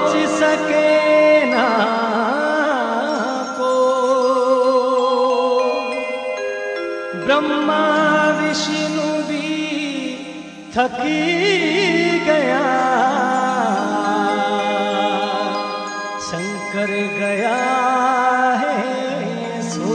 सोच सके ना को ब्रह्मा विष्णु भी थकी गया शंकर गया है सो।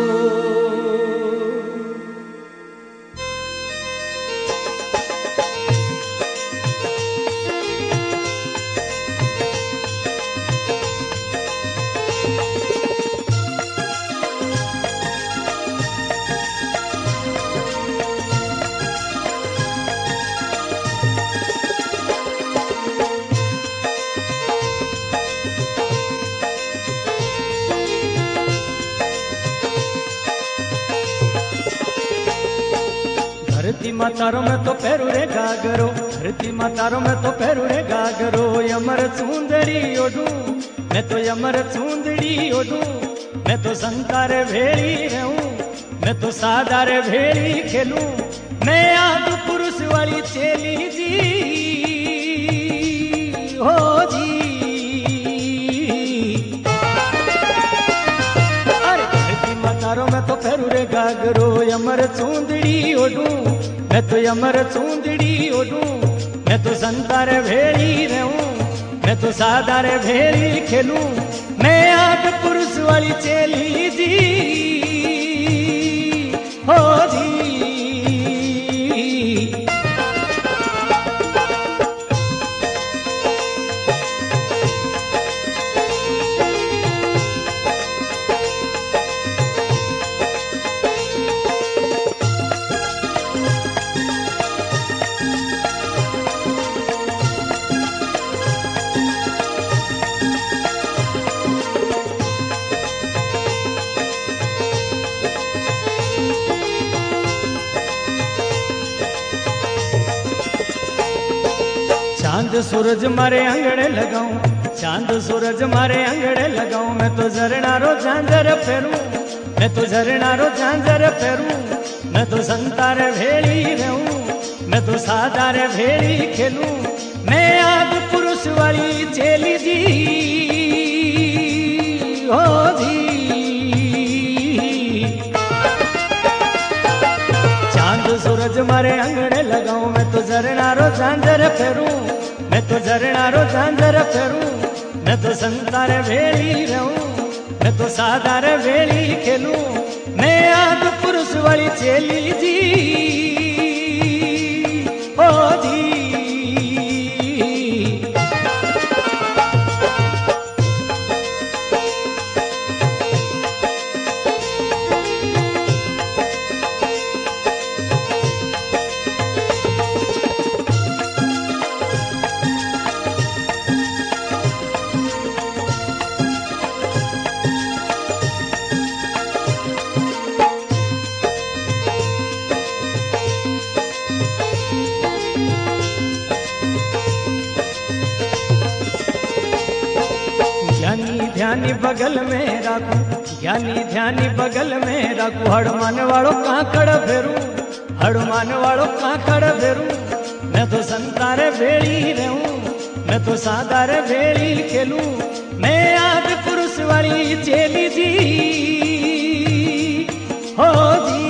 धरती मातारो में तो पैरू रे गागरो, धरती मातारो में तो पैरू रे गागरो। यमर चूंदड़ी ओढ़ू मैं तो यमर चूंदड़ी ओढ़ू, मैं तो संतारे भेड़ी रहूं, मैं तो सादारे भेड़ी खेलूं। मैं आग पुरुष वाली चेली जी हो जी। अरे धरती मातारो में तो पैरू रे गागरो, यमर चूंदड़ी ओढ़ू मैं तो यमर चूंदड़ी ओढ़ू, मैं तो संतारे भेड़ी रहूं, मैं तो सादारे भेड़ी खेलूं। मैं आग पुरुष वाली चेली जी हो जी। चांद सूरज मारे अंगड़े लगाऊं, चांद सूरज मारे अंगड़े लगाऊं। मैं तो झरनारो झांझर फेरूं, मैं तो झरनारो झांझर फेरूं, मैं तो संतारे भेड़ी रहूं, मैं तो सादारे भेड़ी खेलूं। मैं आग पुरुष वाली चेली जी हो जी। चांद सूरज मारे अंगड़े लगाऊं, मैं तो झरनारो झांझर फेरूं, मैं तो झरनारो झांझर फेरूं, मैं तो संतारे भेड़ी रहूं, मैं तो सादारे भेड़ी खेलूं। मैं आग पुरुष वाली चेली जी हो जी। ध्यानी बगल में राखू, ज्ञानी ध्यानी बगल में राखू। हड़मान वालों काकड़ फेरू, हड़मान वालों काकड़ फेरू। मैं तो संतारे भेड़ी रहूं, मैं तो सादारे भेड़ी खेलूं। मैं आग पुरुष वाली चेली जी हो जी।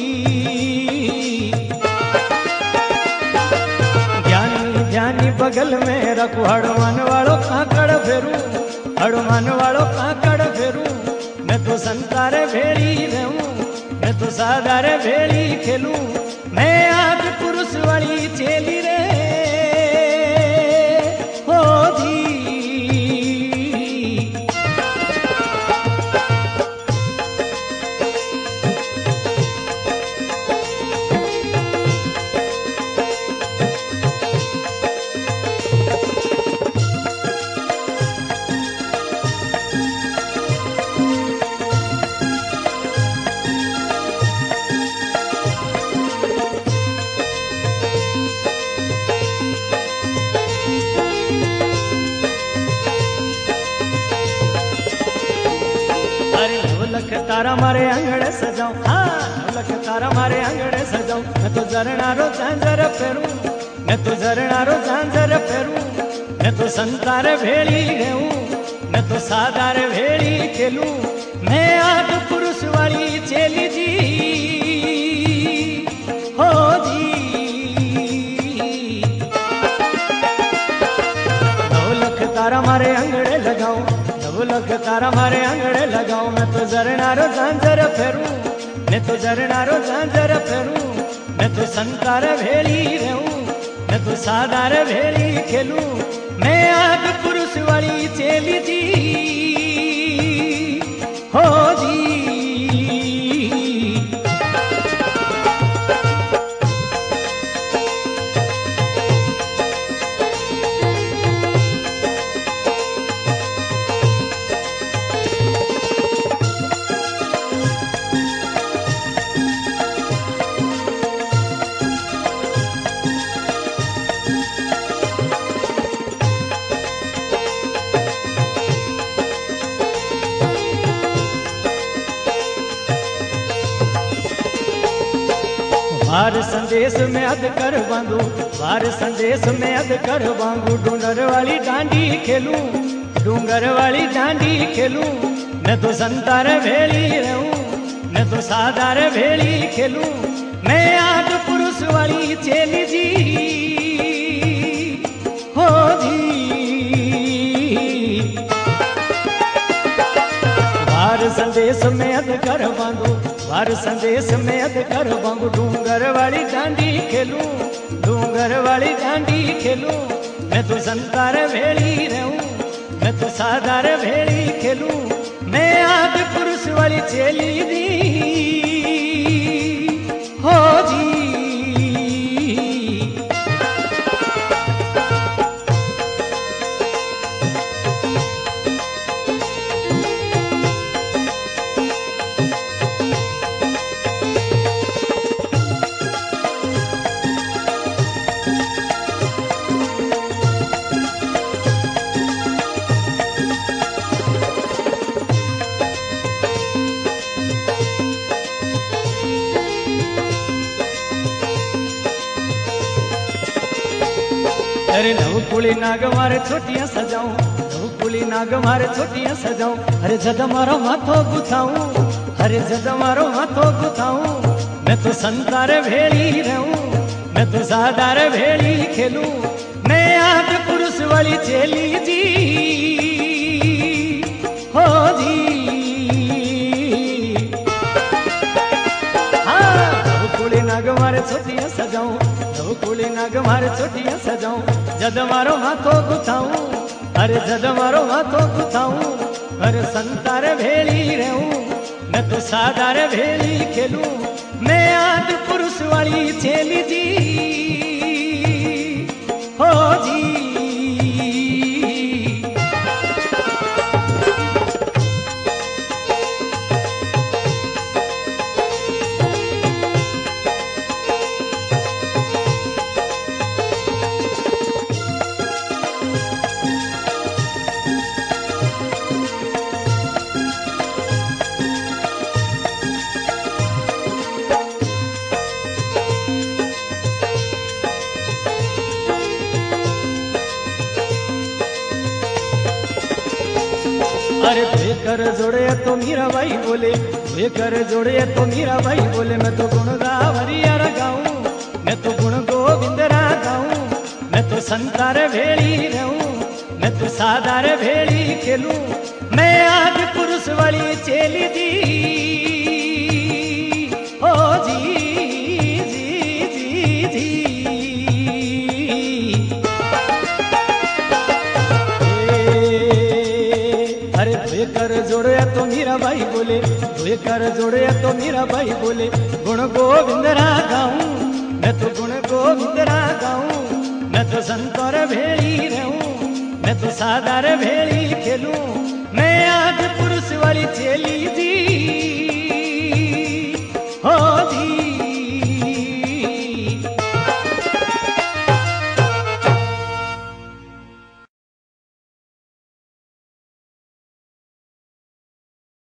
ज्ञानी ध्यानी बगल में रखू, हड़मान वालों काकड़ फेरू, हड़मान वालों काकड़ फेरूं। मैं तो संतारे भेड़ी रहूं, मैं तो सादारे भेड़ी खेलूं। मैं आग पुरुष वाली चेली रे हो जी। तारा मारे अंगड़े सजाऊं, हाँ लख तारा मारे अंगड़े सजाऊं। मैं तो झरनारो झांझर फेरूं, मैं तो झरनारो झांझर फेरूं, मैं तो संतार भेड़ी रहूं, मैं तो सादार भेड़ी खेलूं, मैं आद पुरुष वाली चेली जी हो जी। ढोलक तारा मारे अंगड़े लगाऊं, ढोलक तारा मारे अंगड़े लगाऊं, मैं तो जरनारो झांझर फेरूं, मैं तो जरनारो झांझर फेरूं, मैं तो संतार भेड़ी रहूं, मैं तो सादार भेड़ी खेलूं, मैं आग पुरुष वाली चेली जी हो जी। वार संदेश में अध कर बांधू, वार संदेश में अध कर बांधू, डूंगर वाली डांडी खेलूं, डूंगर वाली डांडी खेलूं, मैं तो संतार भेड़ी रहूं, मैं तो सादार भेड़ी खेलूं, मैं आग पुरुष वाली चेली जी हो जी। वार संदेश में अध कर बांधू, वार संदेश में अध कर बांधू, डूंगर वाली डांडी खेलूं, डूंगर वाली डांडी खेलूं, मैं तो संतार भेड़ी रहूं, मैं तो सादार भेड़ी खेलूं, मैं आग पुरुष वाली चेली दी हो जी। अरे नवकुली नाग मारे छोटियां सजाऊं, नवकुली नाग मारे छोटियां सजाऊं, अरे जद मारो माथो गुथाऊं, अरे जद मारो माथो गुथाऊं, मैं तो संतार भेड़ी रहूं, मैं तो सादार भेड़ी खेलूं, मैं आग पुरुष वाली चेली जी हो जी। हाँ नवकुली नाग मारे छोटियां सजाऊं, नवकुली नाग मारे छोटियां सजाऊं, जद मारो हाथों गुथाऊं, अरे जद मारो हाथों गुथाऊं, अरे संतार भेड़ी रहूं, मैं तो सादार भेड़ी खेलूं, मैं आद पुरुष वाली चेली जी हो जी। अरे वे कर जोड़े तो मीरा भाई बोले, वे कर जोड़े तो मीरा भाई बोले, मैं तो गुण गावरिया गाऊं, मैं तो गुण गोविंदरा गाऊं, मैं तो संतार भेड़ी रहूं, मैं तो सादार भेड़ी खेलूं, मैं आग पुरुष वाली चेली दी ओ जी जी जी जी। अरे वे कर जोड़े तो मीरा भाई बोले, वे कर जोड़े तो मीरा भाई बोले, गुण गोविंदरा गाऊं, मैं तो गुण गोविंदरा गाऊं, मैं तो संतार भेड़ी रहूं, मैं तो सादार भेड़ी खेलूं, मैं आग पुरुष वाली चेली जी